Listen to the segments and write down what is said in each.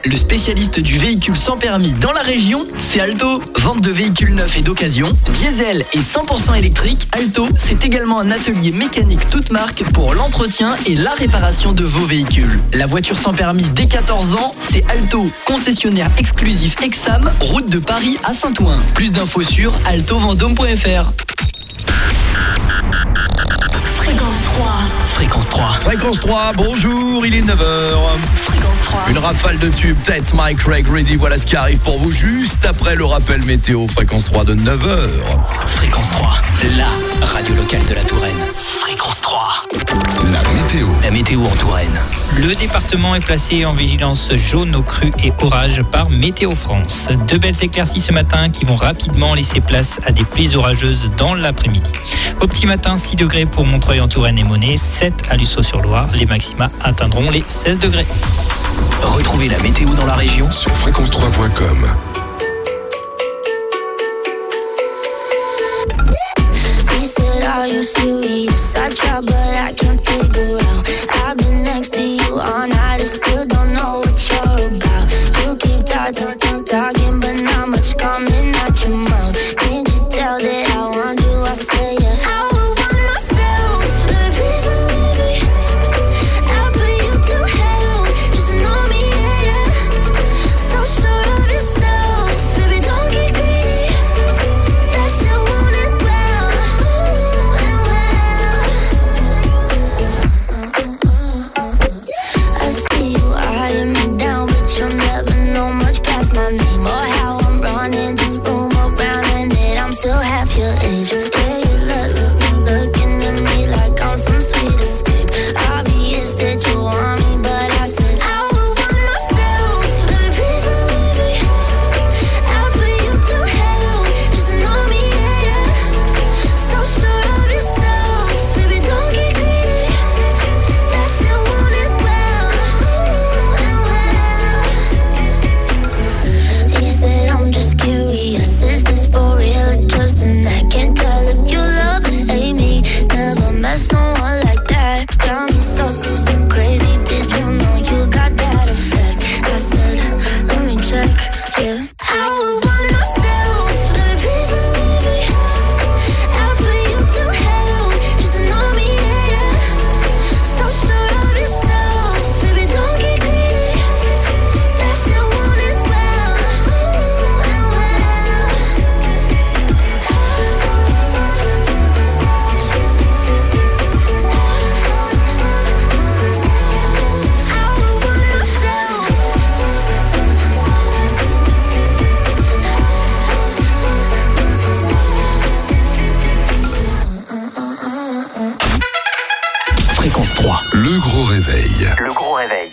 Le spécialiste du véhicule sans permis dans la région, c'est Alto. Vente de véhicules neufs et d'occasion, diesel et 100% électrique, Alto, c'est également un atelier mécanique toute marque pour l'entretien et la réparation de vos véhicules. La voiture sans permis dès 14 ans, c'est Alto, concessionnaire exclusif Exam, route de Paris à Saint-Ouen. Plus d'infos sur altovendôme.fr. Fréquence 3, bonjour, il est 9h. Fréquence 3. Une rafale de tubes, Tête, Mike, Craig, Ready, voilà ce qui arrive pour vous juste après le rappel météo. Fréquence 3 de 9h. Fréquence 3, la radio locale de la Touraine. Fréquence 3. La météo en Touraine. Le département est placé en vigilance jaune aux crues et orages par Météo France. De belles éclaircies ce matin qui vont rapidement laisser place à des pluies orageuses dans l'après-midi. Au petit matin, 6 degrés pour Montreuil en Touraine et Monet, 7 à Luçon-sur-Loire. Les maxima atteindront les 16 degrés. Retrouvez la météo dans la région sur fréquence3.com. Are you serious? I try but I can't figure out. I've been next to you all night and still don't know what you're about. You keep talking but not much coming out your mouth. Can't you tell that I want you? I say yeah. I would want myself, baby, please believe me. I'll put you through hell, just to know me, yeah. So sure of yourself, baby, don't get greedy. That shit want it well. I see you eyeing me down, but you'll never know much past my name or how I'm running this room around and that I'm still half your age. Yeah, you looking at me like I'm some sweet escape. Obvious that you want me, but I said I would want myself. Baby, please believe me. I'll put you through hell just to know me, yeah. So sure of yourself, baby, don't get greedy. That shit want it well. He said I'm just curious, is this for real or just an act? Can't tell if you love or hate me. Never met someone like that. Got me so crazy. Did you know you got that effect? I said, let me check, yeah. I would want myself, baby, please believe me. I'll put you through hell just to know me, yeah. So sure of yourself, baby, don't get greedy. That shit want it well. I would want myself. Fréquence 3, Le gros réveil. le gros réveil.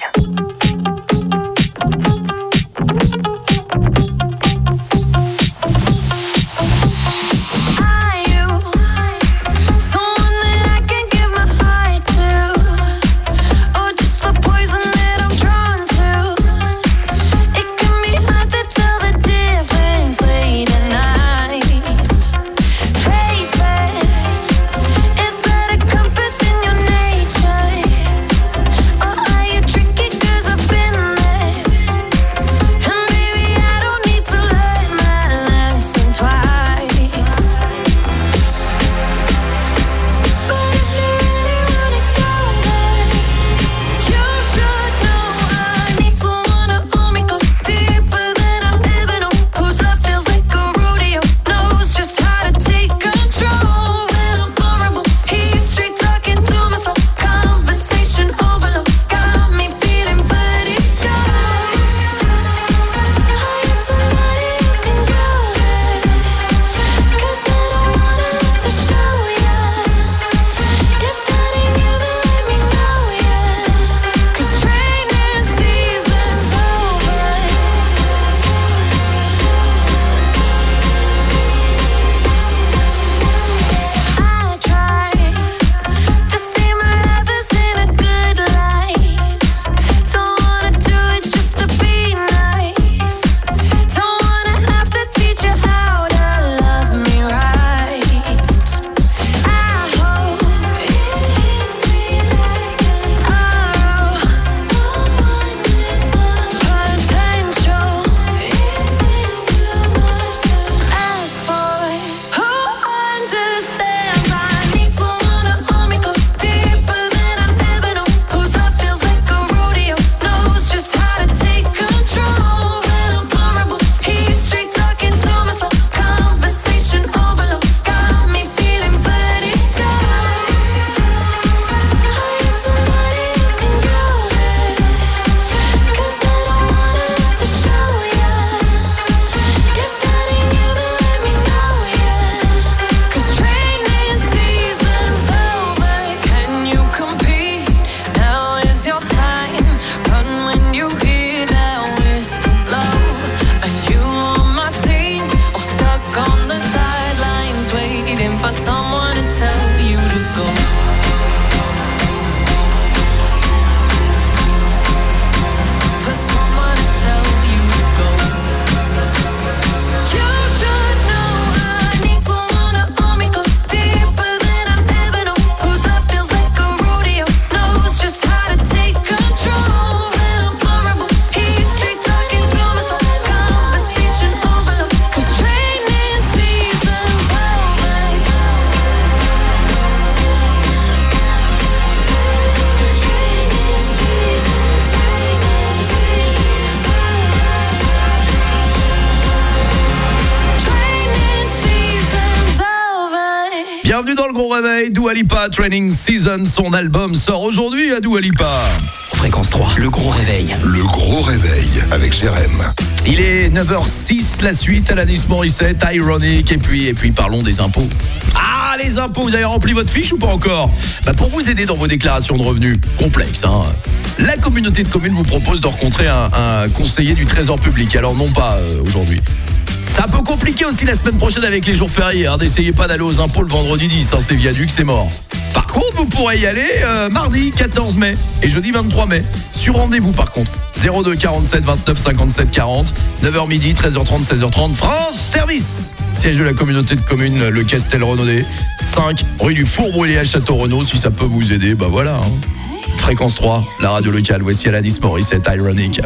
Are you someone that I can give my heart to, or just the poison that I'm drawn to? It can be hard to tell the difference late at night. Play fair, is that a compass in your nature, or are you tricky? Bienvenue dans le gros réveil. Dua Lipa, Training Season. Son album sort aujourd'hui à Dua Lipa. Fréquence 3, le gros réveil. Le gros réveil avec Jérém. Il est 9h06, la suite, Alanis Morissette, Ironic. Et puis parlons des impôts. Ah, les impôts, vous avez rempli votre fiche ou pas encore ? Pour vous aider dans vos déclarations de revenus, complexe, hein. La communauté de communes vous propose de rencontrer un conseiller du Trésor public. Alors non pas aujourd'hui. C'est un peu compliqué aussi la semaine prochaine avec les jours fériés. N'essayez pas d'aller aux impôts le vendredi 10, c'est viaduc, c'est mort. Par contre, vous pourrez y aller mardi 14 mai et jeudi 23 mai. Sur rendez-vous par contre. 02 47 29 57 40, 9h midi, 13h30, 16h30, France Service. Siège de la communauté de communes, le Castel-Renaudet, 5 rue du Four-Brûlé à Château-Renaud. Si ça peut vous aider, voilà. Fréquence 3, la radio locale. Voici Alanis Morissette, Ironic.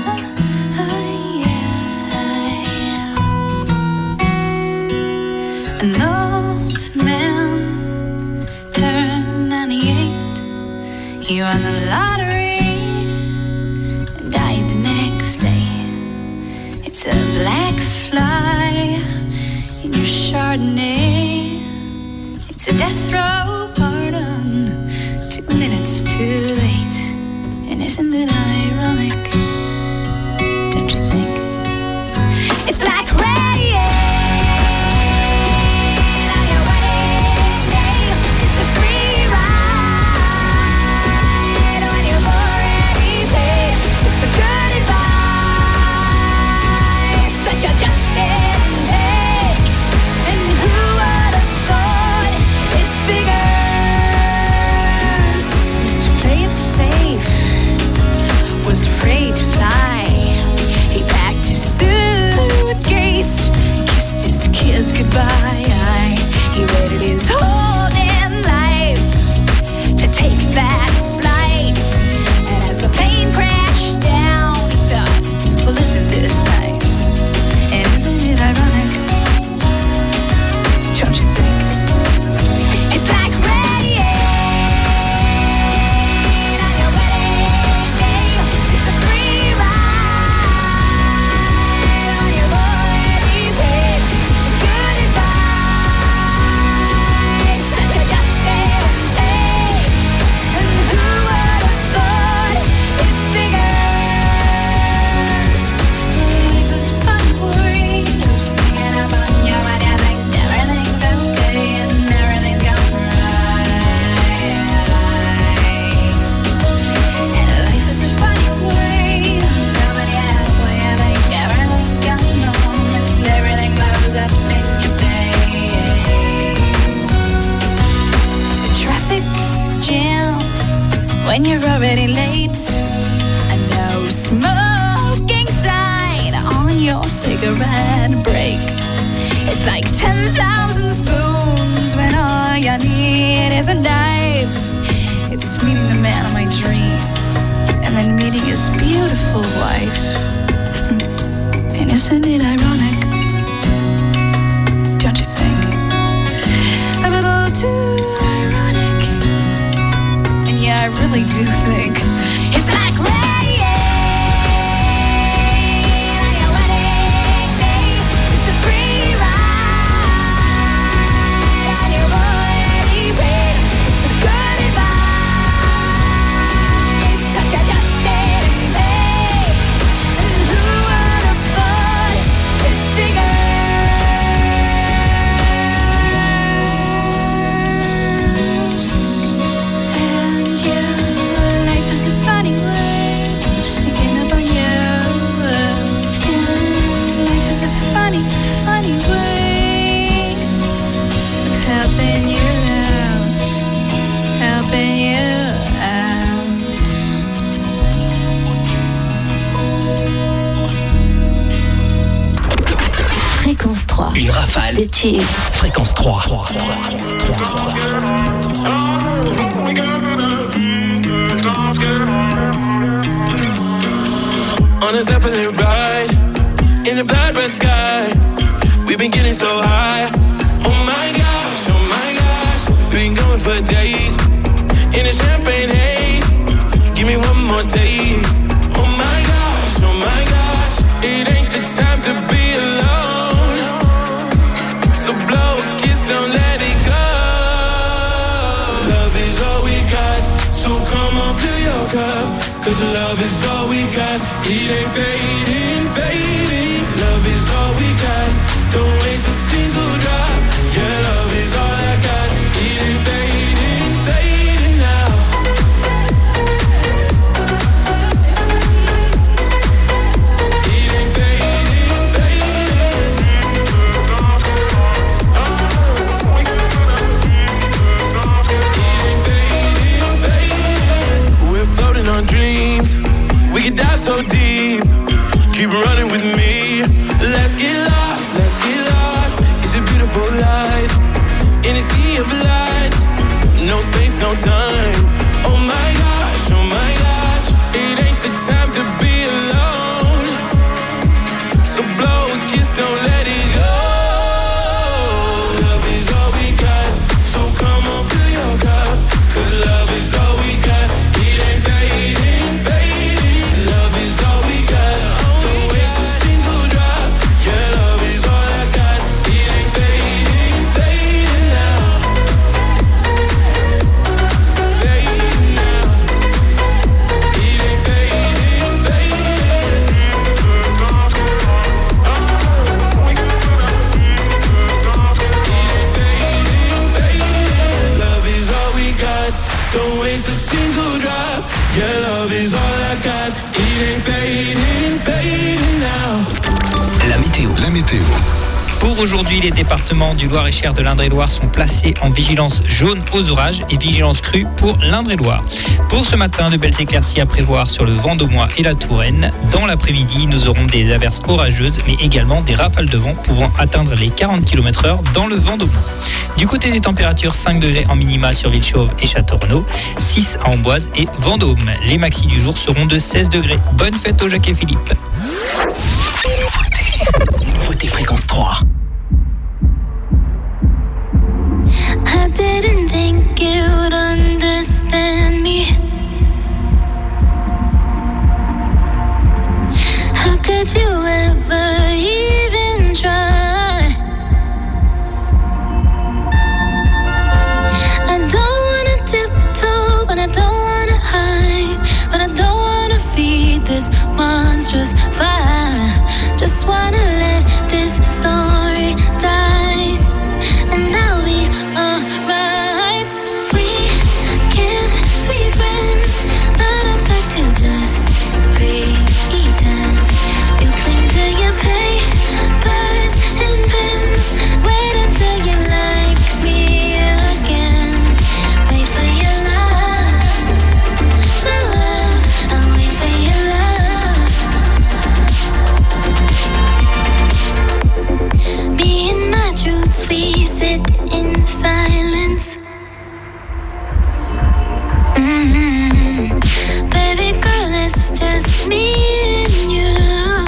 An old man turned 98. He won the lottery and died the next day. It's a black fly in your Chardonnay. It's a death row pardon, 2 minutes too late. And isn't it ironic? Don't you think? It's like rain. Goodbye. He waited his whole damn life to take that flight. And as the plane crashed down, he thought, well, isn't this nice? And isn't it ironic? Don't you think? It's like rain on your wedding day. It's a free ride on your already paid. When you're already late, a no smoking sign on your cigarette break. It's like 10,000 spoons when all you need is a knife. It's meeting the man of my dreams and then meeting his beautiful wife. And isn't it ironic? Don't you think? A little too ironic. Yeah, I really do think it's like rain on your wedding day. It's a free ride on your already paid. It's the good advice that you just didn't take. And who would have thought it figures? Life is a funny way, sneaking up on you. Life is a funny, funny way of helping you out, helping you out. Fréquence 3. Une rafale de tubes. Fréquence 3. On the top of the ride, in the blood red sky, we've been getting so high. Oh my gosh, we've been going for days, in a champagne haze, give me one more taste. Oh my gosh, it ain't the time to be alone, so blow a kiss, don't let it go. got. It ain't fading, fading. Love is all we got. Don't waste a single drop. Yeah, love is all I got. It ain't fading, fading now. It ain't fading, fading. It ain't fading, fading. We're floating on dreams. We can dive so deep. Keep running with me. Let's get lost, let's get lost. It's a beautiful life. In a sea of lights. No space, no time. Oh my gosh, oh my gosh. It ain't the time to be alone. So blow a kiss, don't let it go. Love is all we got. So come on, fill your cup. Cause love is all we got. It ain't fading, fading. Love is all we got. Don't waste a single drop. Yeah, love is all I got. It ain't fading, fading now. Fading now. It ain't fading, fading. Love is all we got. Don't waste a single drop. Yeah, love is all I got. It ain't fading, fading now. La météo. La météo. Pour aujourd'hui, les départements du Loir-et-Cher, de l'Indre-et-Loire sont placés en vigilance jaune aux orages et vigilance crue pour l'Indre-et-Loire. Pour ce matin, de belles éclaircies à prévoir sur le Vendômois et la Touraine. Dans l'après-midi, nous aurons des averses orageuses, mais également des rafales de vent pouvant atteindre les 40 km/h dans le Vendômois. Du côté des températures, 5 degrés en minima sur Villechauve et Château-Renaud, 6 à Amboise et Vendôme. Les maxis du jour seront de 16 degrés. Bonne fête au Jacques et Philippe. Nouveauté Fréquence 3. I didn't think you'd understand me. How could you ever even try? I don't wanna tiptoe, but I don't wanna hide. But I don't wanna feed this monstrous fire. Just wanna let this story die, and I'll be alright. We can't be friends, but I'd like to just pretend. You cling to your papers and pens. Wait until you like me again. Wait for your love, my love. I'll wait for your love. Me and my truths, we sit in silence. Baby girl, it's just me and you.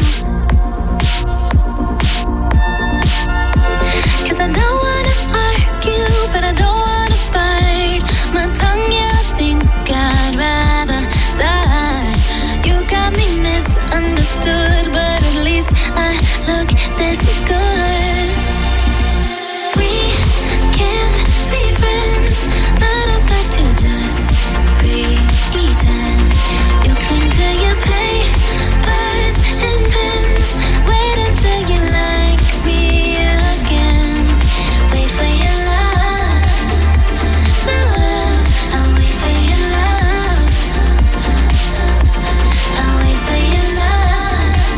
'Cause I don't wanna argue, but I don't wanna bite my tongue. Yeah, I think I'd rather die. You got me misunderstood, but at least I look this good. We can't be friends, but I'd like to just pretend. You cling to your papers and pens. Wait until you like me again. Wait for your love, my love. I'll wait for your love. I'll wait for your love.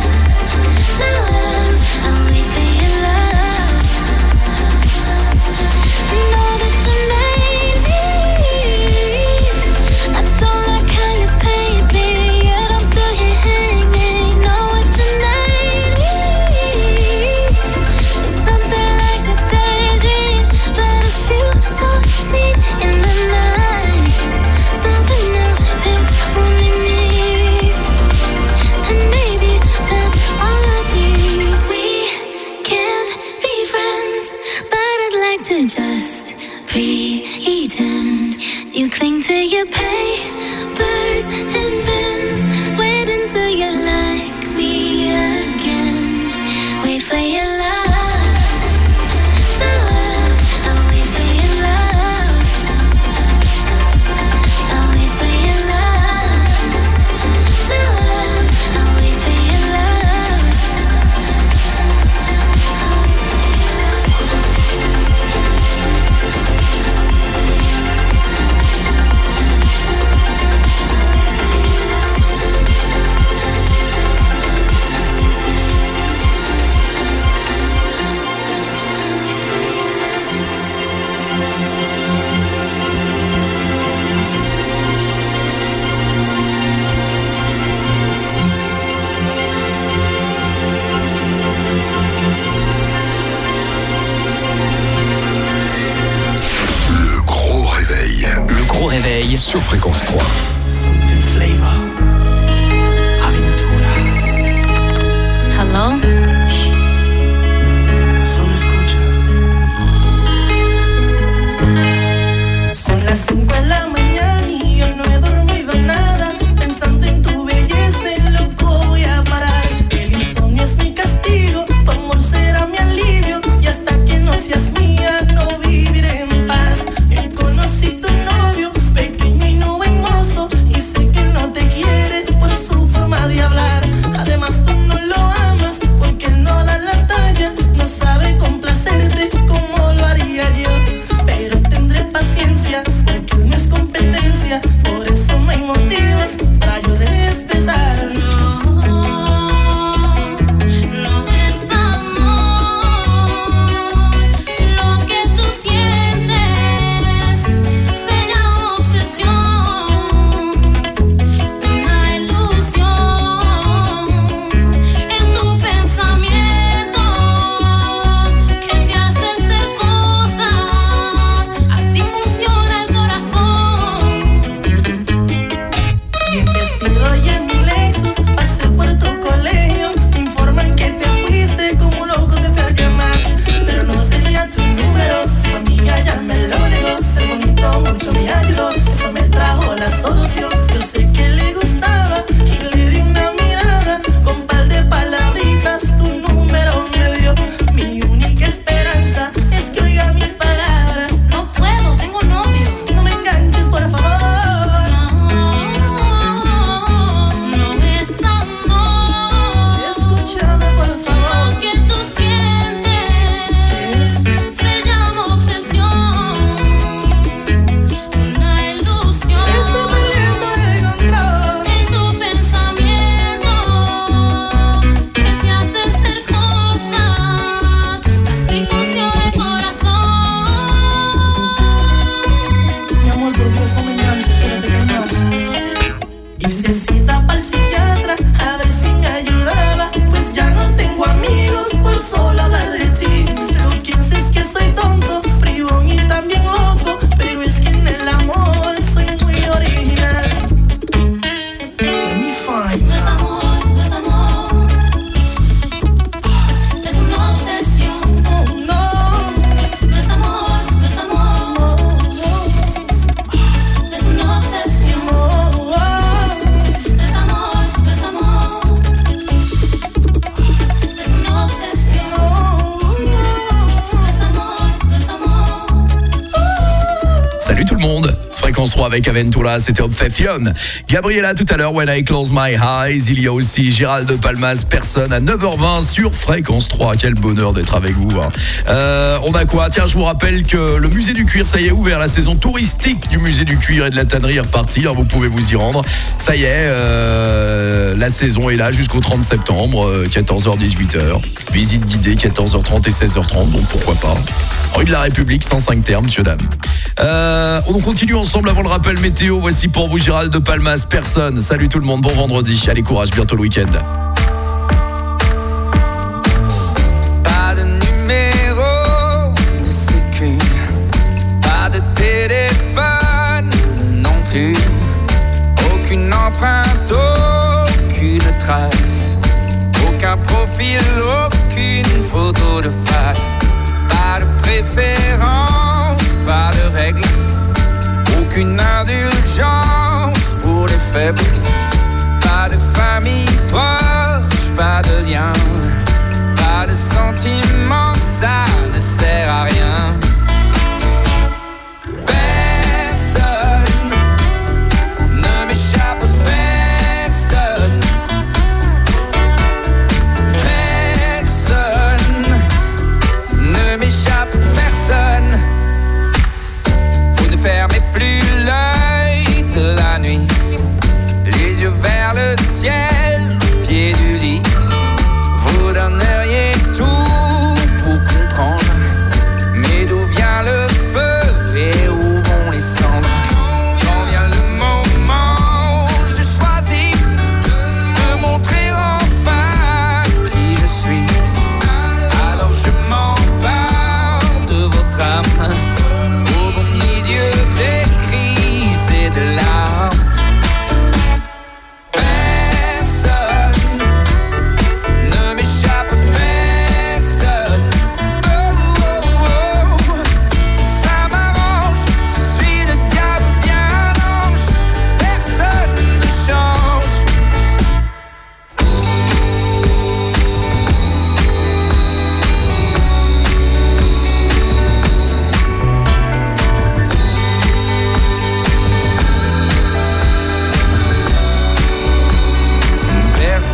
réveil sur Fréquence 3. Something flavor. Aventura. Hello? Solo escucha. Son las 5 de la mañana y yo no he dormido nada. Pensando en tu belleza, en loco voy a parar. El insomnio es mi castigo, tu amor será mi alivio. Y hasta que no seas mía, no viviré en paz. Yo conocí tu novio, pequeño y no hermoso, y sé que él no te quiere por su forma de hablar. Además tú no lo amas porque él no da la talla, no sabe complacerte como lo haría yo. Pero tendré paciencia porque él no es competencia, por eso no hay motivos para yo respetar. Yo sé que le gustaba y le di una mirada con par de palabritas, tu número me dio. Mi única esperanza es que oiga mis palabras. No puedo, tengo novio. No me enganches, por favor. No es amor. Escúchame, por favor. Lo que tú sientes se llama obsesión. Una ilusión. Estoy perdiendo el control. En tu pensamiento que te hace hacer cosas. Así funciona el corazón. Mi amor, por Dios, no me enganches, espérate que hay más. Hice cita para el psiquiatra a ver si me ayudaba, pues ya no tengo amigos por solo hablar de ti. Lo que sé es que soy tonto, bribón y también loco, pero es que en el amor soy muy original. Let me find No es amor, no es amor. Es una obsesión. oh no, No es amor, no es amor. Es una obsesión. oh, oh. No es amor, no es amor. Es una obsesión. No es amor, no es amor. Salut tout le monde, Fréquence 3 avec Aventura, c'était Obsession. Gabriella tout à l'heure, When I Close My Eyes. Il y a aussi Gérald de Palmas, Personne à 9h20 sur Fréquence 3. Quel bonheur d'être avec vous, hein. On a quoi? Tiens, je vous rappelle que le musée du cuir, ça y est, ouvert. La saison touristique du musée du cuir et de la tannerie est repartie, hein, vous pouvez vous y rendre. Ça y est, la saison est là jusqu'au 30 septembre, 14h-18h. Visite guidée 14h30 et 16h30, donc pourquoi pas. Rue de la République, 105 terres, monsieur, dame. On continue ensemble avant le rappel météo. Voici pour vous Gérald de Palmas, Personne. Salut tout le monde, bon vendredi. Allez, courage, bientôt le week-end. Pas de numéro de sécu, pas de téléphone non plus, aucune empreinte, aucune trace, aucun profil, aucune photo de face, pas de préférence, pas de règle, aucune indulgence pour les faibles, pas de famille proche, pas de lien, pas de sentiments, ça ne sert à rien. Personne ne m'échappe, personne. Personne ne m'échappe, personne. Vous ne fermez plus l'œil de la nuit, les yeux vers le ciel,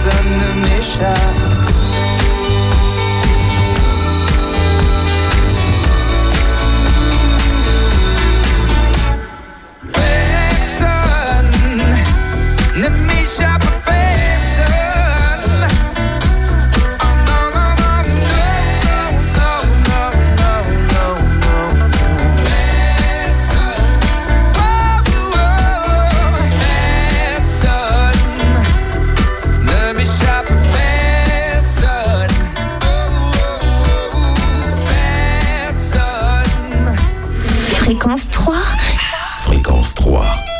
personne ne m'échappe. Personne ne m'échappe à personne. Fréquence 3. Fréquence 3.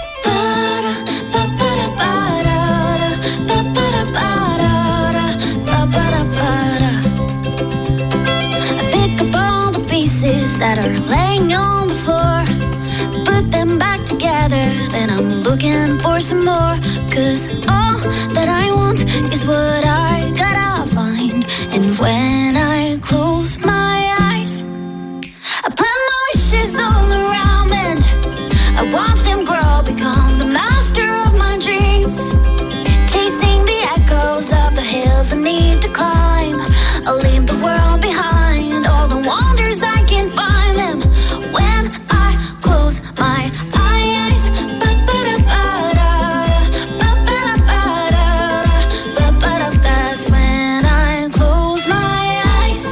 That are laying on the floor, put them back together, then I'm looking for some more. Cause all that I want is what I gotta find. And when I close my eyes, I plant my wishes all around and I watch them grow, become the master of my dreams. Chasing the echoes of the hills I need to climb. I'll leave the world behind, all the wonders I can find them when I close my eyes. That's when I close my eyes.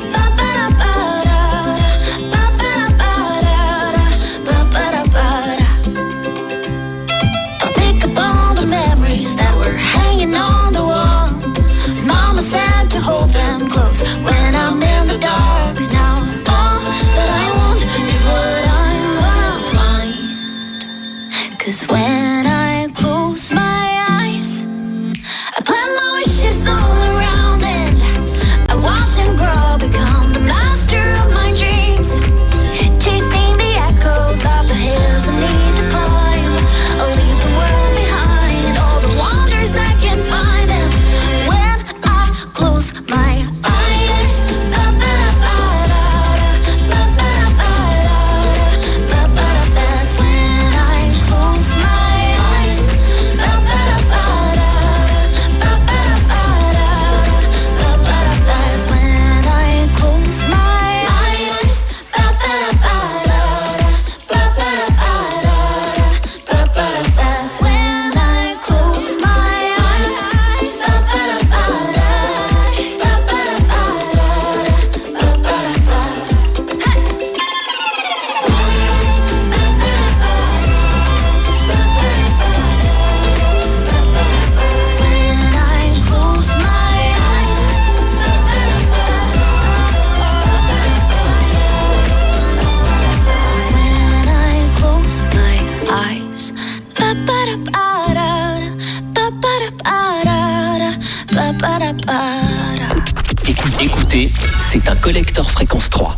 I'll pick up all the memories that were hanging on the wall. Mama said to hold them close when I'm in the dark. Now all that I want is what I'm gonna find. Cause when I close my eyes, I plant my wishes all around and I watch them grow, become the master of my dreams. Chasing the echoes of the hills I need to climb. I'll leave the world behind, all the wonders I can find them when I close my eyes. That's when I close my eyes. That's when I close my eyes. That's when I close my eyes. Écoutez, c'est un collector fréquence 3.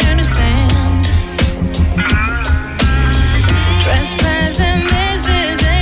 Trespassing, this is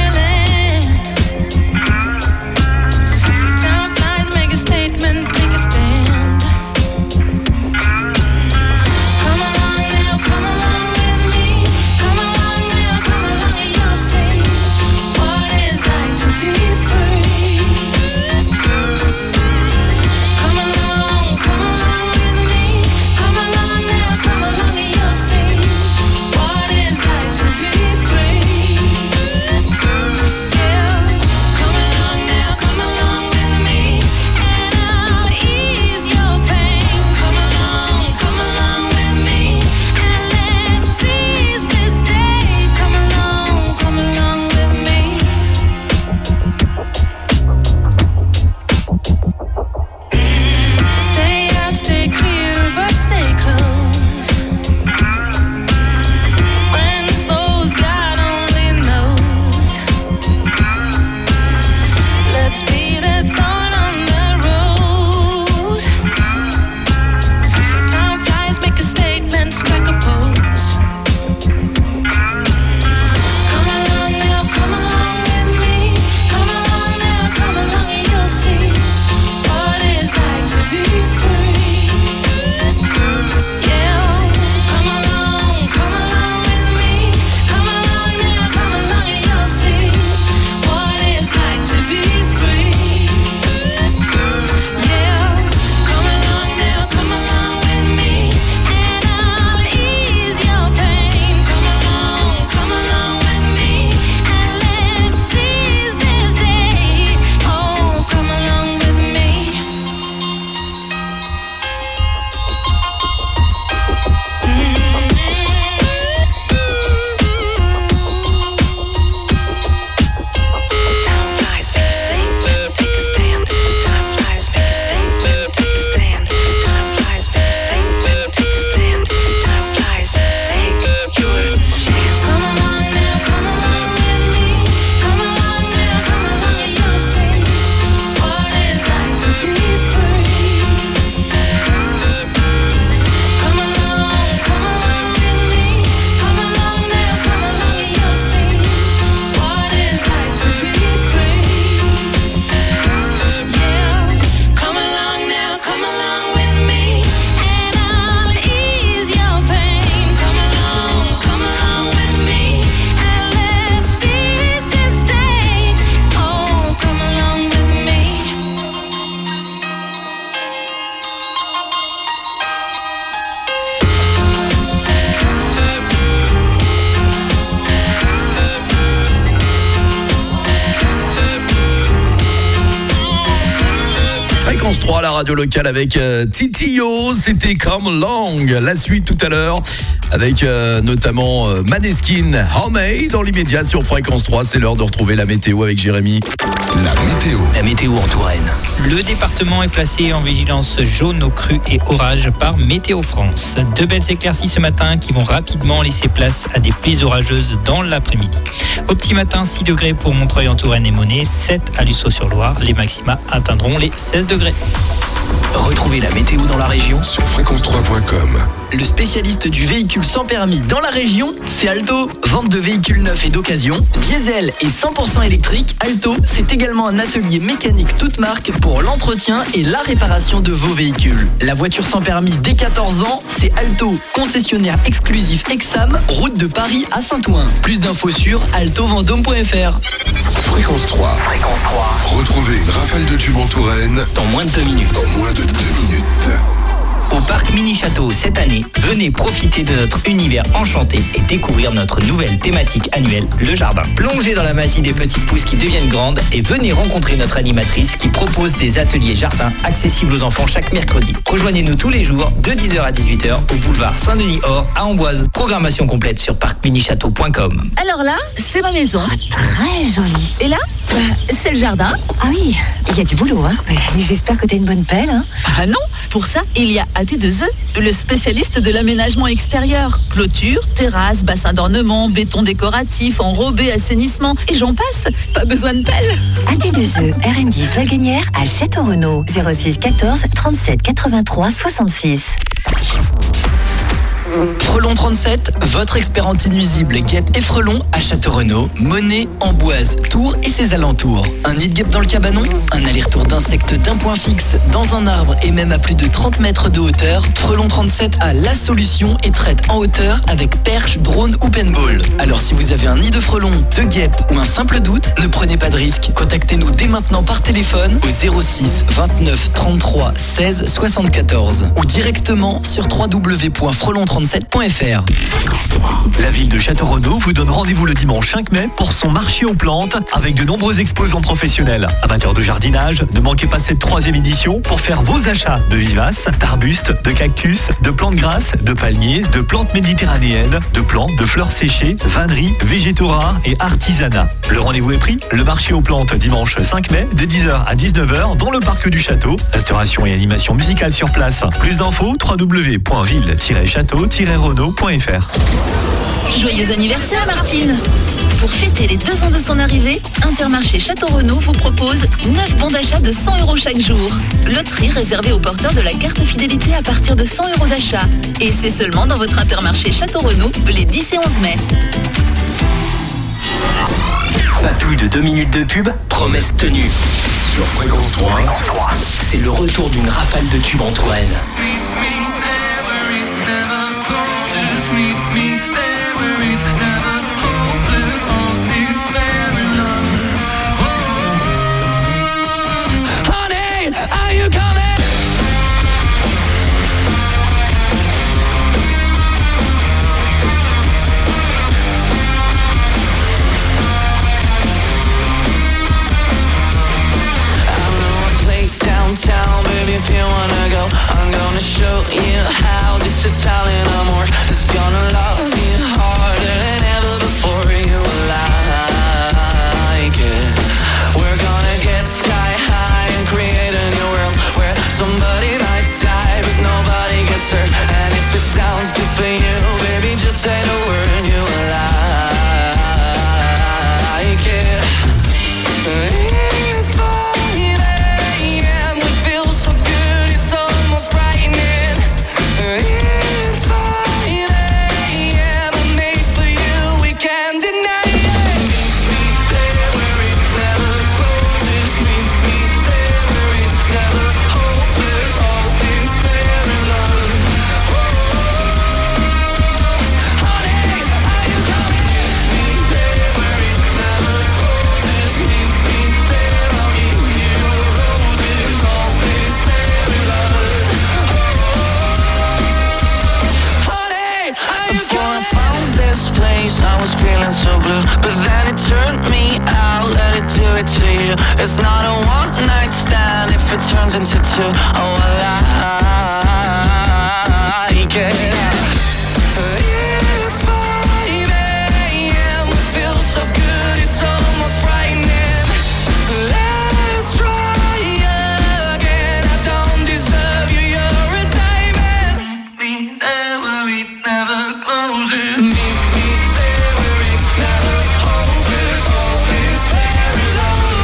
Fréquence 3, la radio locale avec Titio, c'était Come Along. La suite tout à l'heure avec notamment Maneskin, Homemade. Dans l'immédiat sur Fréquence 3, c'est l'heure de retrouver la météo avec Jérémy. La météo en Touraine. Le département est placé en vigilance jaune aux crues et orages par Météo France. De belles éclaircies ce matin qui vont rapidement laisser place à des pluies orageuses dans l'après-midi. Au petit matin, 6 degrés pour Montreuil en Touraine et Monet, 7 à Lussau-sur-Loire. Les maxima atteindront les 16 degrés. Retrouvez la météo dans la région sur fréquence3.com. Le spécialiste du véhicule sans permis dans la région, c'est Alto. Vente de véhicules neufs et d'occasion, diesel et 100% électrique, Alto, c'est également un atelier mécanique toute marque pour l'entretien et la réparation de vos véhicules. La voiture sans permis dès 14 ans, c'est Alto, concessionnaire exclusif Exam, route de Paris à Saint-Ouen. Plus d'infos sur altovendôme.fr. Fréquence 3. Retrouvez une rafale de tubes en Touraine dans moins de 2 minutes. Au parc Mini Château cette année, venez profiter de notre univers enchanté et découvrir notre nouvelle thématique annuelle, le jardin. Plongez dans la magie des petites pousses qui deviennent grandes et venez rencontrer notre animatrice qui propose des ateliers jardin accessibles aux enfants chaque mercredi. Rejoignez-nous tous les jours de 10h à 18h au boulevard Saint-Denis-Or à Amboise. Programmation complète sur parcminichâteau.com. Alors là, c'est ma maison. Oh, très jolie. Et là, c'est le jardin. Ah oui, il y a du boulot, hein. J'espère que t'as une bonne pelle, hein. Ah non, pour ça, il y a AT2E, le spécialiste de l'aménagement extérieur. Clôture, terrasse, bassin d'ornement, béton décoratif, enrobé, assainissement, et j'en passe. Pas besoin de pelle. AT2E, RN10 La Gagnère à Château-Renaud. 06 14 37 83 66. Frelon 37, votre expert anti-nuisible guêpes et frelons à Château-Renaud, Monet, Amboise, Tours et ses alentours. Un nid de guêpe dans le cabanon, un aller-retour d'insectes d'un point fixe dans un arbre et même à plus de 30 mètres de hauteur, Frelon 37 a la solution et traite en hauteur avec perche, drone ou paintball. Alors si vous avez un nid de frelons, de guêpes ou un simple doute, ne prenez pas de risque. Contactez-nous dès maintenant par téléphone au 06 29 33 16 74 ou directement sur www.frelon37.fr. La ville de Château-Renaud vous donne rendez-vous le dimanche 5 mai pour son marché aux plantes avec de nombreux exposants professionnels. Amateurs de jardinage, ne manquez pas cette 3e édition pour faire vos achats de vivaces, d'arbustes, de cactus, de plantes grasses, de palmiers, de plantes méditerranéennes, de plantes, de fleurs séchées, vanneries, végétaux rares et artisanat. Le rendez-vous est pris, le marché aux plantes dimanche 5 mai de 10h à 19h dans le parc du château. Restauration et animation musicale sur place. Plus d'infos www.ville-château-renaud.fr. Joyeux anniversaire Martine! Pour fêter les 2 ans de son arrivée, Intermarché Château-Renaud vous propose 9 bons d'achat de 100 € chaque jour. Loterie réservée aux porteurs de la carte fidélité à partir de 100 € d'achat. Et c'est seulement dans votre Intermarché Château-Renaud les 10 et 11 mai. Pas plus de 2 minutes de pub, promesse tenue. Sur Fréquence 3, c'est le retour d'une rafale de tubes en Touraine. Downtown, baby, if you wanna go, I'm gonna show you how this Italian amor is gonna love you harder than ever before. You will like it. We're gonna get sky high and create a new world where somebody might die but nobody gets hurt. And if it sounds good for you, baby, just say the word. You will like it. It's I was feeling so blue, but then it turned me out. Let it do it to you. It's not a one night stand. If if it turns into two. Oh, I like it. It's 5 a.m. We feel so good, it's almost frightening. Let's try again. I don't deserve you, you're a diamond. Meet me there where it never closes. Meet me there where it never opens. Home is very low.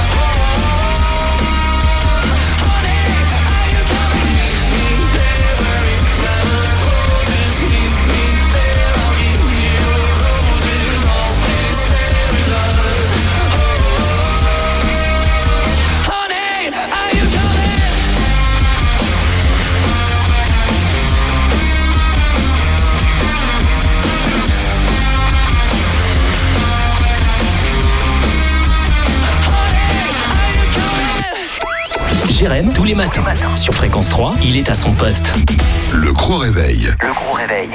Honey, are you coming? Meet me there where it never closes. Meet me there, I'll give you roses. Home is very low. Honey, are you coming? Jérém, tous les matins, sur Fréquence 3, il est à son poste. Le gros réveil. Le gros réveil.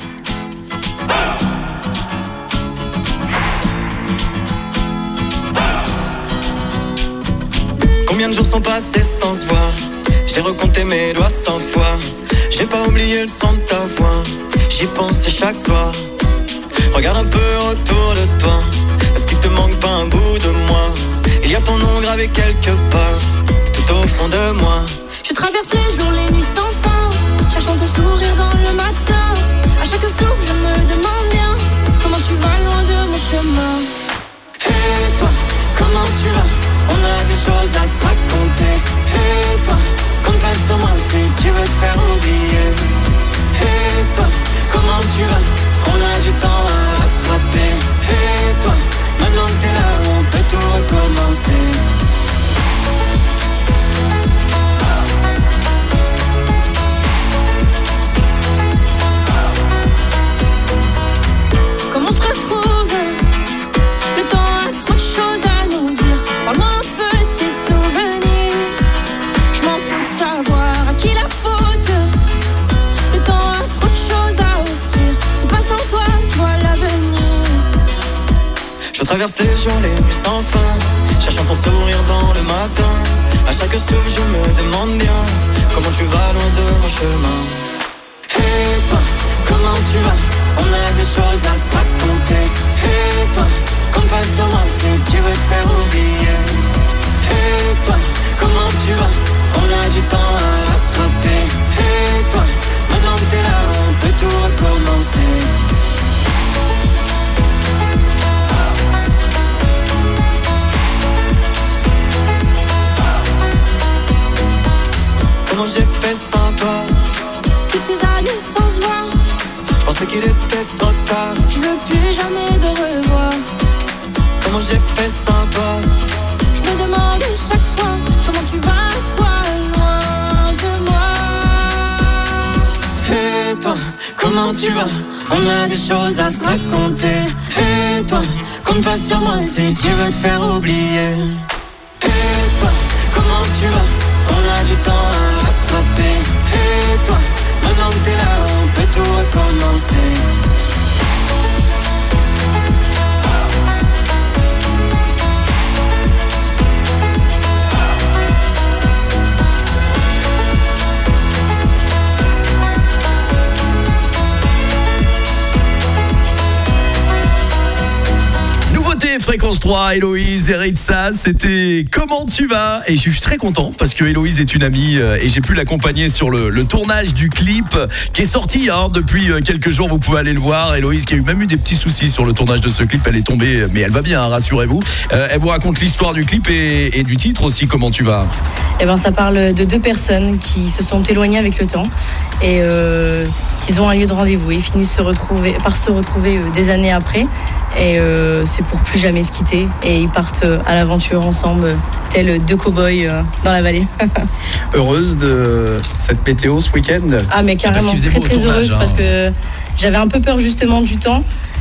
Combien de jours sont passés sans se voir? J'ai recompté mes doigts 100 fois. J'ai pas oublié le son de ta voix. J'y pensais chaque soir. Regarde un peu autour de toi. Est-ce qu'il te manque pas un bout de moi? Il y a ton nom gravé quelque part, tout au fond de moi. Je traverse les jours, les nuits sans fin, cherchant ton sourire dans le matin. À chaque souffle, je me demande bien comment tu vas loin de mon chemin. Et toi, comment tu vas? On a des choses à se raconter. Et toi, compte pas sur moi si tu veux te faire oublier. Et toi, comment tu vas? On a du temps à rattraper. Et toi, maintenant que t'es là, on peut tout recommencer. Comment on se retrouve? Le temps a trop de choses à nous dire. Parle-moi un peu de tes souvenirs. Je m'en fous de savoir à qui la faute. Le temps a trop de choses à offrir. C'est pas sans toi, je vois l'avenir. Je traverse les jours, les nuits sans fin, cherchant ton sourire dans le matin. À chaque souffle, je me demande bien comment tu vas loin de mon chemin. Et toi, comment tu vas? On a des choses à se raconter. Et toi, compte pas sur moi si tu veux te faire oublier. Et toi, comment tu vas? On a du temps à rattraper. Et toi, maintenant que t'es là, on peut tout recommencer. Comment j'ai fait sans toi? Toutes ces années sans se voir, je pensais qu'il était trop tard. je veux plus jamais de revoir. Comment j'ai fait sans toi? Je me demande chaque fois comment tu vas, toi, loin de moi. Et toi, comment tu vas? On a des choses à se raconter. Et toi, compte pas sur moi si tu veux te faire oublier. Et toi, comment tu vas? On a du temps à rattraper. Et toi, maintenant que t'es là, on peut tout recommencer. Nouveauté Fréquence 3, Héloïse et Ritza, c'était Comment tu vas? Et je suis très content parce que Héloïse est une amie et j'ai pu l'accompagner sur le tournage du clip qui est sorti depuis quelques jours, vous pouvez aller le voir. Héloïse qui a même eu des petits soucis sur le tournage de ce clip, elle est tombée mais elle va bien, rassurez-vous. Elle vous raconte l'histoire du clip et du titre aussi, Comment tu vas? Eh ben, ça parle de deux personnes qui se sont éloignées avec le temps et qui ont un lieu de rendez-vous et finissent par se retrouver des années après. Et c'est pour plus jamais se quitter. Et ils partent à l'aventure ensemble, tels deux cow-boys dans la vallée. Heureuse de cette météo ce week-end? Ah mais carrément, très très heureuse parce que j'avais un peu peur justement du temps.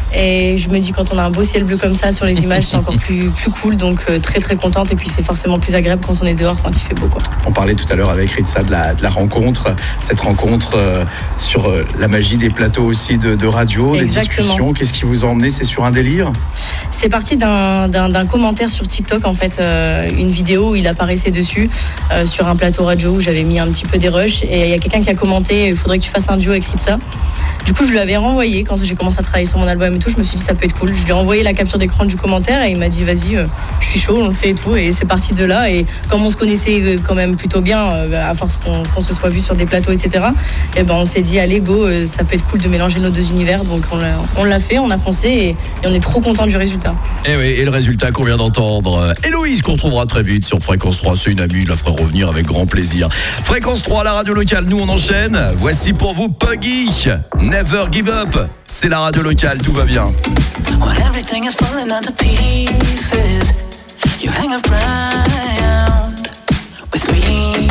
Et je me dis, quand on a un beau ciel bleu comme ça sur les images, c'est encore plus cool. Donc très très contente. Et puis c'est forcément plus agréable quand on est dehors, quand il fait beau, quoi. On parlait tout à l'heure avec Ritza de la rencontre, cette rencontre sur la magie des plateaux aussi de radio, des discussions. Qu'est-ce qui vous a emmené? C'est sur un délire? C'est parti d'un commentaire sur TikTok, en fait, une vidéo où il apparaissait dessus sur un plateau radio où j'avais mis un petit peu des rushs, et il y a quelqu'un qui a commenté, il faudrait que tu fasses un duo avec Ritza. Du coup, je lui avais renvoyé quand j'ai commencé à travailler sur mon album et tout. Je me suis dit, ça peut être cool. Je lui ai envoyé la capture d'écran du commentaire et il m'a dit, vas-y, je suis chaud, on le fait et tout. Et c'est parti de là. Et comme on se connaissait quand même plutôt bien, à force qu'on se soit vu sur des plateaux, etc., et ben on s'est dit, allez, go, ça peut être cool de mélanger nos deux univers. Donc on l'a fait, on a foncé et on est trop content du résultat. Et oui, et le résultat qu'on vient d'entendre, Héloïse, qu'on retrouvera très vite sur Fréquence 3. C'est une amie, je la ferai revenir avec grand plaisir. Fréquence 3, la radio locale, nous on enchaîne. Voici pour vous Puggy, Never Give Up. C'est la radio locale, tout va bien. When everything is falling into pieces, you hang around with me.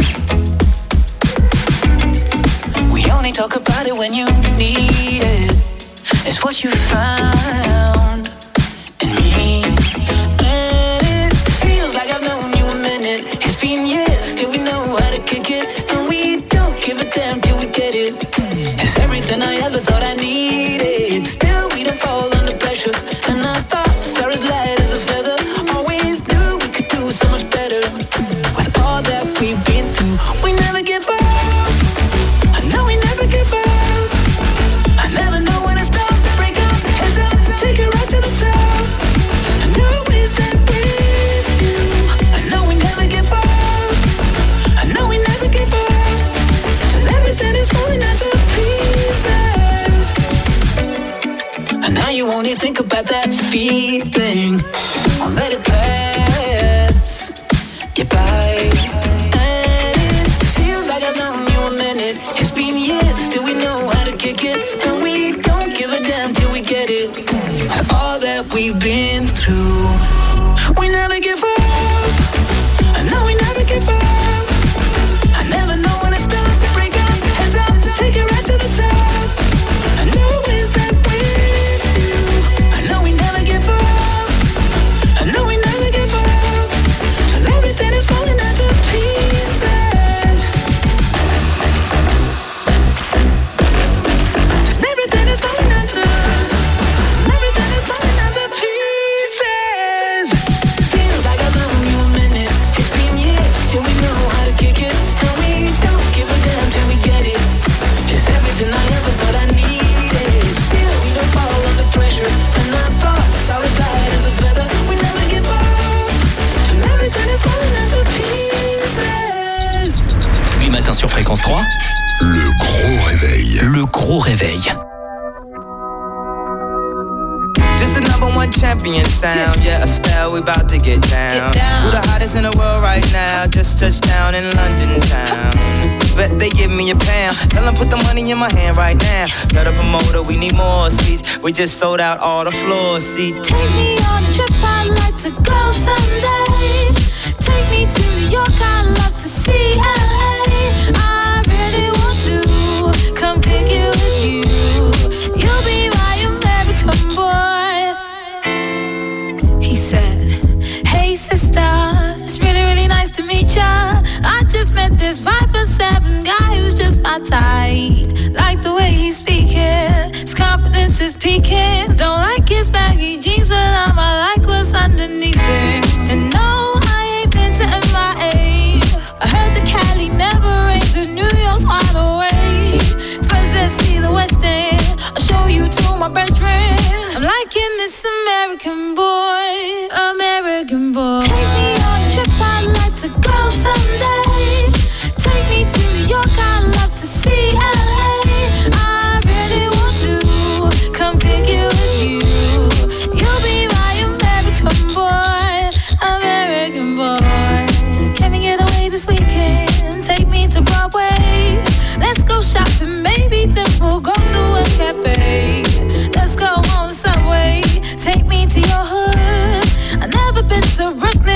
We only talk about it when you need it. It's what you found in me. And it feels like I've known you a minute. It's been years, still we know how to kick it. And we don't give a damn till we get it. It's everything I ever thought I needed. Still we don't fall under pressure. And I thought Sarah's light as a feather. Always knew we could do so much better. With all that we've been through, we never give up. I know we never give up. I never know when it starts to break up. Heads up, take it right to the top. I know it's that with you. I know we never give up. I know we never give up. Till everything is falling as a pieces. And now you only think about that feeling. Won't let it pass you by. And it feels like I've known you a minute. It's been years, still we know how to kick it. And we don't give a damn till we get it. All that we've been through, we never give up. I know we never give up. I never know when it starts to break up. Heads up, take it right to the top. I know it's that with you. I know we never give up. I know we never give up. Till everything is falling as a pieces. Till everything is falling as a. Everything is falling as a pieces. Feels like I've known you a minute. It's been years, still we know how to kick it. And we don't give a damn till we get it. It's everything I ever thought I needed. Still we don't fall under pressure. And I thought Sarah's light as a feather. We never give up. Till everything is falling as a pieces. Tous les matins sur Fréquence 3, le gros réveil. Le gros réveil. Just a number one champion sound. Yeah, Estelle, we about to get down. Who the hottest in the world right now? Just touched down in London town. Bet they give me a pound. Tell them put the money in my hand right now. Got a promoter, we need more seats. We just sold out all the floor seats. Take me on a trip, I'd like to go someday. Take me to New York, I'd love to see LA. I really want to come pick it with you. You'll be my American boy. He said, hey sister, it's really, really nice to meet ya. I just met this 5'7" guy who's just my type. Like the way he's speaking, his confidence is peaking. Don't like his baggy jeans, but I like what's underneath it. And no, I ain't been to MIA. I heard the Cali never rains, and New York's wide awake. First let's see the West End, I'll show you to my bedroom. I'm liking this American boy, American boy. Take me on a trip, I'd like to go someday. Take me to New York, I'd love to see LA. I really want to come pick it with you. You'll be my American boy, American boy. Can we get away this weekend? Take me to Broadway. Let's go shopping, maybe then we'll go to a cafe. Let's go on the subway. Take me to your hood. I've never been to Brooklyn.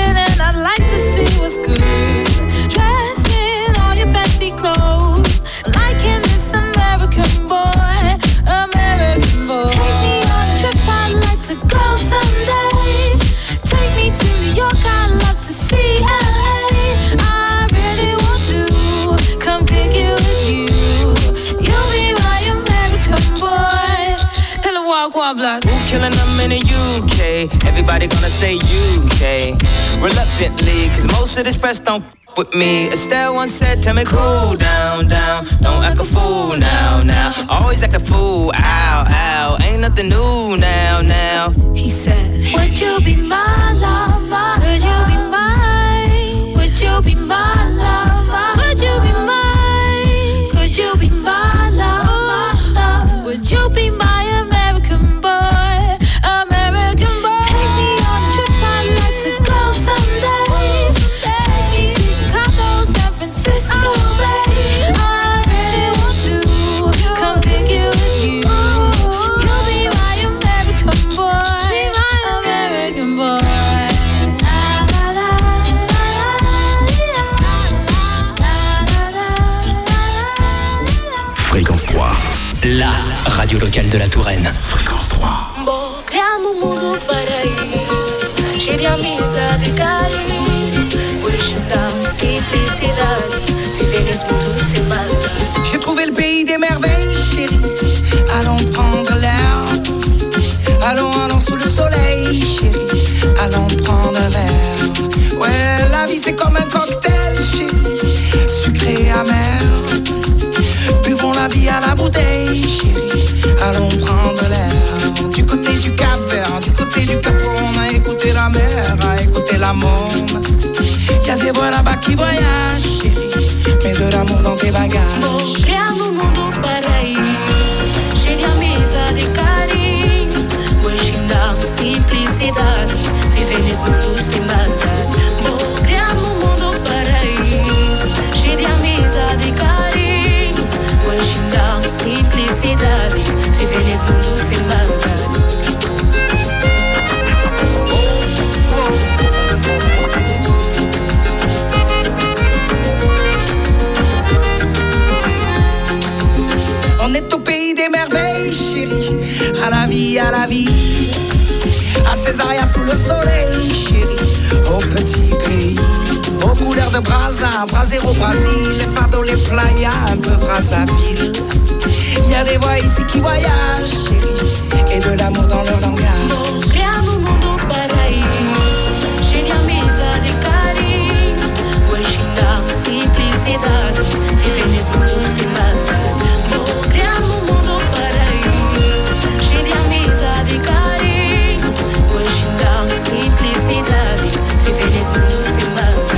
Aqua blood. Who killing them in the UK? Everybody gonna say UK. Reluctantly, cause most of this press don't with me. Estelle once said, tell me cool down, down. Don't act a fool now, now. Always act a fool, ow, ow. Ain't nothing new now, now. He said, would you be my lover? Would you be mine? Would you be my lover? Would you be mine? Could you be my lover? Would you be my American boy? American boy. Take me on a trip, I'd like to go someday. Take me to Chicago, San Francisco, babe. I really want to come pick you with you. You'll be my American boy. Be my American boy. Fréquence 3, la radio locale de la Touraine. Fréquence 3. Criamos mundo paraíso, cheio de amizade e carinho. Hoje dá simplicidade, viver nesse mundo sem maldade. J'ai trouvé le pays des merveilles, chérie. Allons prendre l'air. Allons, allons sous le soleil, chérie. Allons prendre un verre. Ouais, la vie c'est comme un cocktail, chérie. Sucré et amer. Buvons la vie à la bouteille, chérie. Allons prendre l'air. Du côté du Cap Vert, du côté du Cap, on a écouté la mer, a écouté la monde. Y'a des voix là-bas qui voyagent, chérie. Mets de l'amour dans tes bagages. Criamos um mundo paraíso, cheio de amizade e carinho. Hoje dá simplicidade, viver nesse mundo sem maldade. Criamos um mundo paraíso, cheio de amizade e carinho. Hoje dá simplicidade, viver nesse mundo sem maldade. On est au pays des merveilles, chérie. À la vie, à Césaria sous le soleil, chérie. Au petit pays, aux couleurs de Brazza, Brazzero au Brésil, les fardeaux, les playas, un peu Brazzaville. Y a des voix ici qui voyagent, chérie, et de l'amour dans leur langage. Criamos um mundo paraíso, cheio de amizade e carinho. Hoje dá simplicidade, viver nesse mundo sem maldade. Criamos um mundo paraíso, cheio de amizade e carinho. Hoje dá simplicidade, viver nesse mundo sem maldade.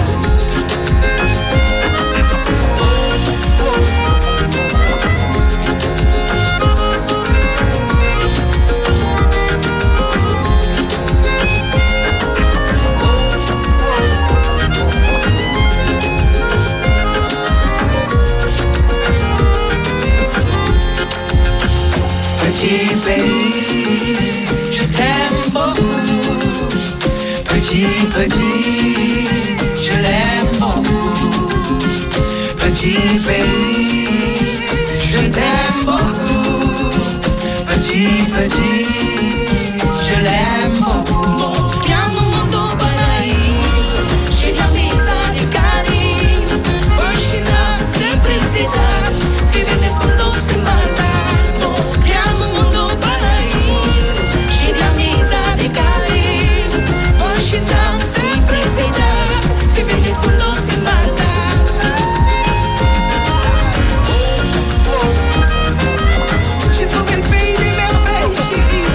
Petit pays, je t'aime beaucoup. Petit, petit, je l'aime beaucoup. Petit pays, je t'aime beaucoup. Petit, petit, je l'aime beaucoup. Criamos um mundo paraíso, cheio de amizade e carinho. Hoje dá simplicidade, viver nesse mundo sem maldade. Criamos um mundo paraíso, cheio de amizade e carinho. Hoje dá simplicidade, viver nesse mundo sem maldade. J'ai trouvé le pays des merveilles, chérie.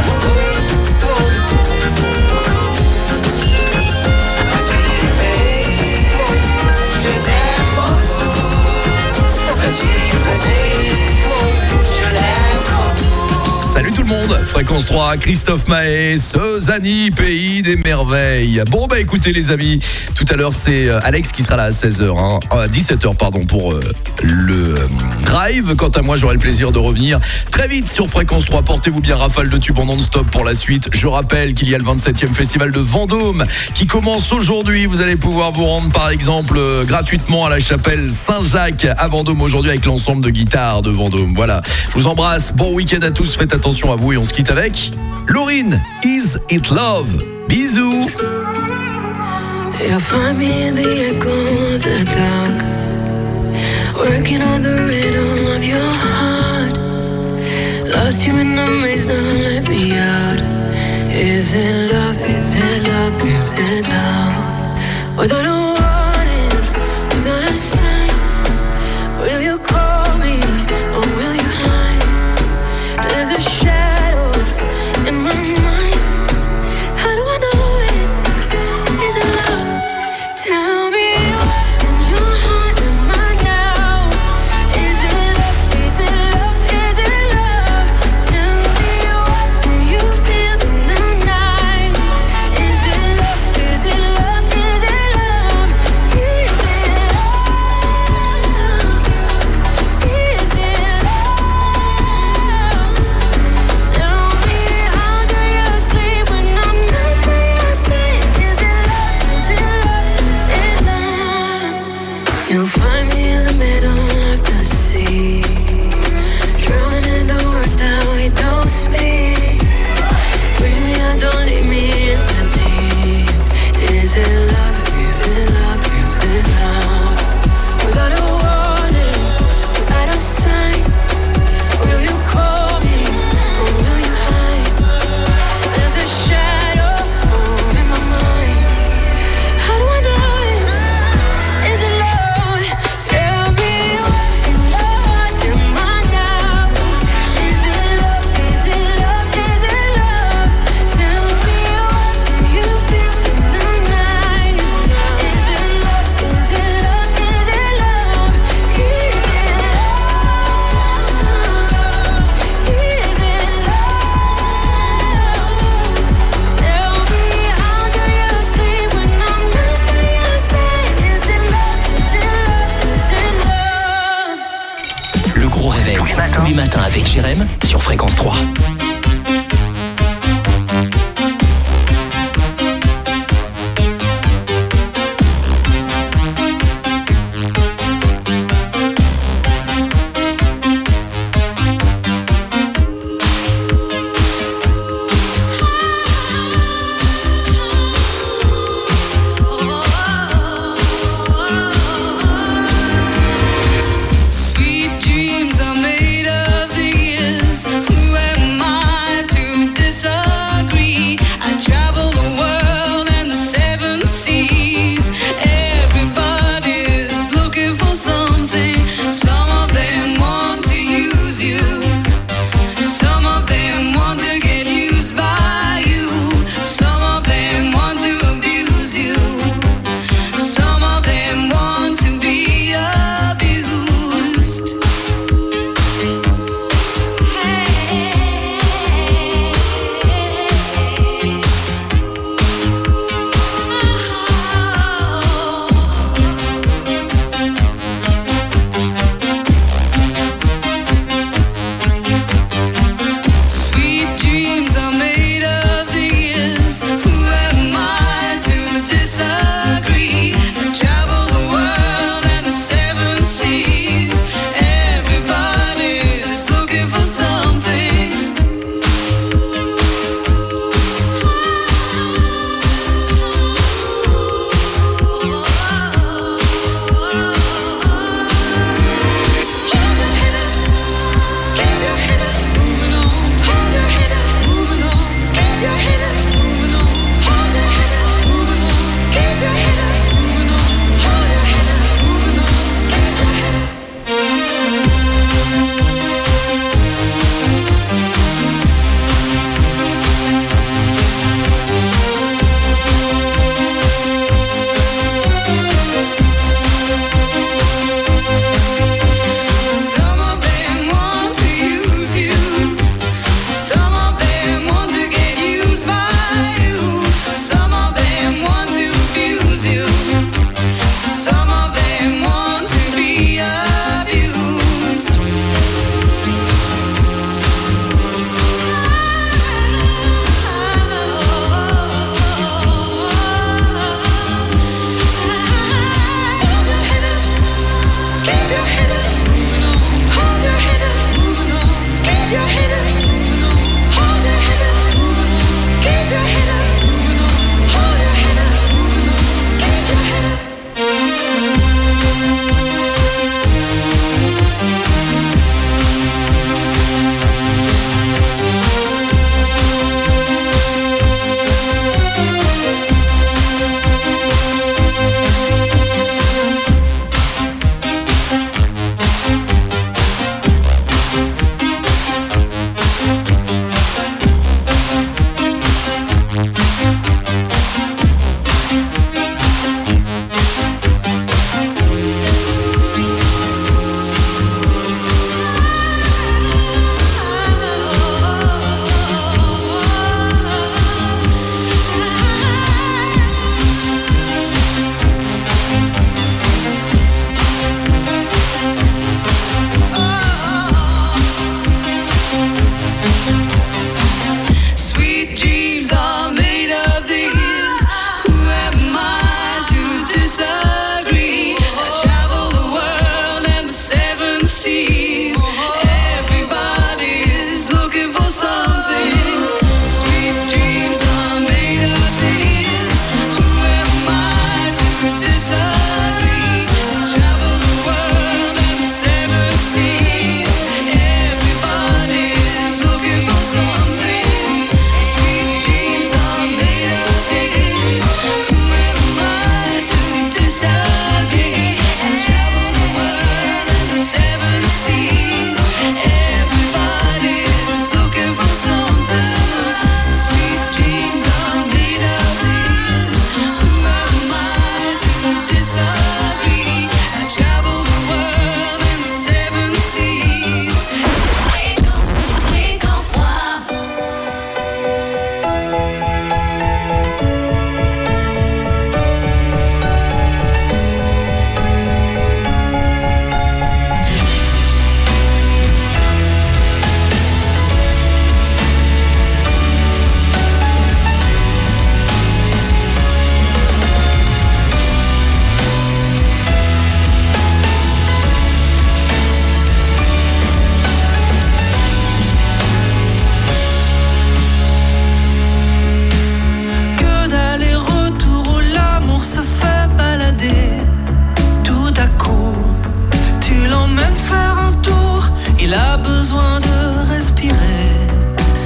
Petit pays, je t'aime beaucoup. Petit, petit, je l'aime beaucoup. Salut tout le monde, Fréquence 3, Christophe Maé, Sezani, pays des merveilles. Bon bah écoutez les amis, tout à l'heure c'est Alex qui sera là à 16h, à 17h pardon pour le drive. Quant à moi j'aurai le plaisir de revenir très vite sur Fréquence 3. Portez-vous bien, rafale de tubes en non-stop pour la suite. Je rappelle qu'il y a le 27e festival de Vendôme qui commence aujourd'hui. Vous allez pouvoir vous rendre par exemple gratuitement à la chapelle Saint-Jacques à Vendôme aujourd'hui avec l'ensemble de guitares de Vendôme. Voilà, je vous embrasse, bon week-end à tous, faites attention à vous et on se quitte avec Lauryn, Is It Love. Bisous. You'll find me in the echo of the dark, working on the rhythm of your heart. Love Lost you in the maze, now let me out. Is it love, is it love, is it love? Without a warning, without a sign, will you call me or will you hide? There's a shadow in my mind. How do I know it? Is it love? Tell me what in your heart am I now? Is it love? Is it love? Is it love? Tell me what do you feel in the night? Is it love? Is it love? Is it love?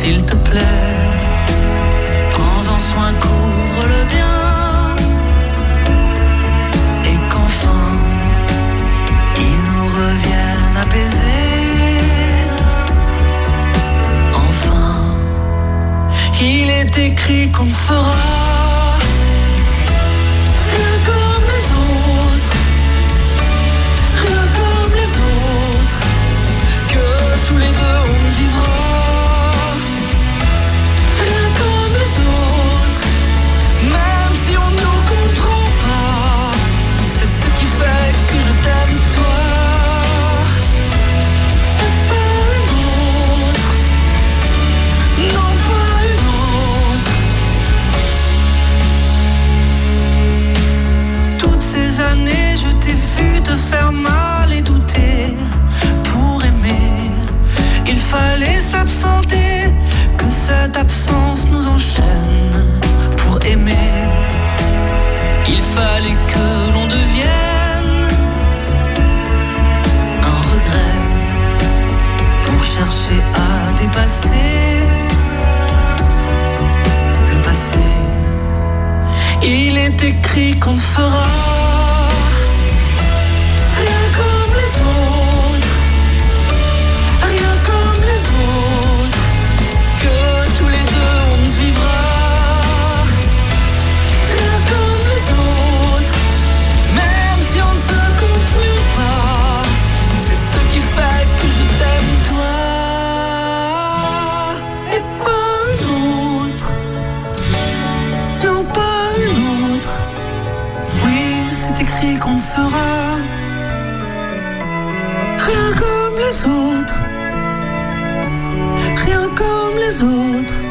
s'il te plaît, prends-en soin, couvre-le bien. Et qu'enfin, il nous revienne apaisé. Enfin, il est écrit qu'on fera rien comme les autres, rien comme les autres, que tous les deux on vivra rien comme les autres, même si on ne nous comprend pas. C'est ce qui fait que je t'aime toi, et pas une autre, non pas une autre. Toutes ces années je t'ai vu te faire mal et douter. Pour aimer, il fallait s'absenter, que cette absence nous enchaîne. Pour aimer, il fallait que l'on devienne un regret pour chercher à dépasser le passé. Il est écrit qu'on fera rien comme les autres, rien comme les autres, que tous les deux on vivra rien comme les autres, même si on ne se comprend pas. C'est ce qui fait que je t'aime toi, et pas une autre, non pas une autre. Oui, c'est écrit qu'on fera rien comme les autres, rien comme les autres.